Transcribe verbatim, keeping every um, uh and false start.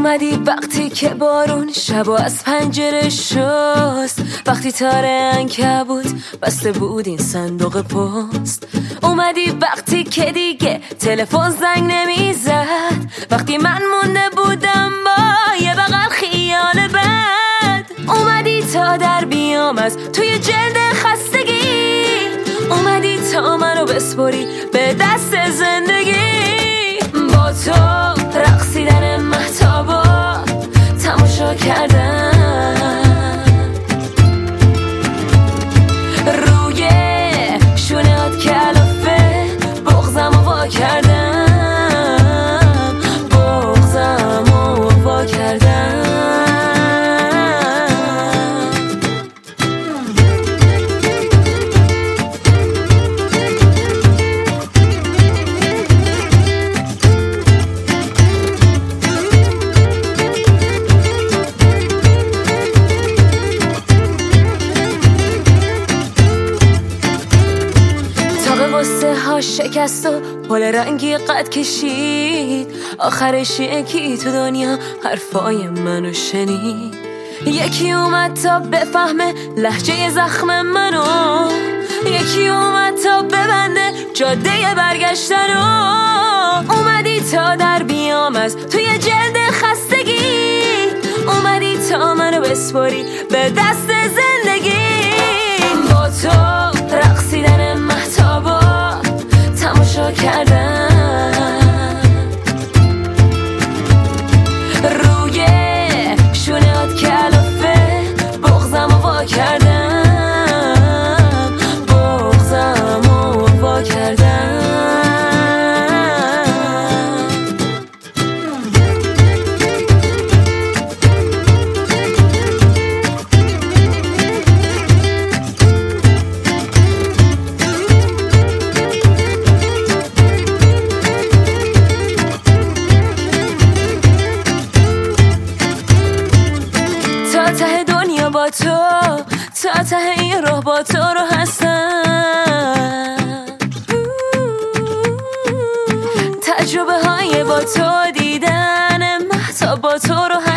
اومدی وقتی که بارون شبو از پنجره شست، وقتی تار عنکبوت بسته بود این صندوق پست. اومدی وقتی که دیگه تلفن زنگ نمیزد، وقتی من مونده بودم با یه بغل خیال بد. اومدی تا در بیام از توی جلد خستگی، اومدی تا منو بسپری به دست زندگی. با تو رقصیدن مهتابا تماشا کردن، روی شونهات کلافه بغضم و وا کردم، بغضم و وا کردم. قصه ها شکست و پل رنگی قد کشید، آخرش یکی تو دنیا حرفای منو شنید. یکی اومد تا بفهمه لهجه زخم منو، یکی اومد تا ببنده جاده برگشتنو. اومدی تا در بیام از توی جلد خستگی، اومدی تا منو بسپری به دست زندگی. با تو رقصیدن مهتابا تماشا کردن، روی شونهات کلافه بغضم و وا کردم، بغضم و وا کردم. ته دنیا با تو، تا ته این راه با تو رو هستم. تجربه های با تو دیدن مهتاب با تو رو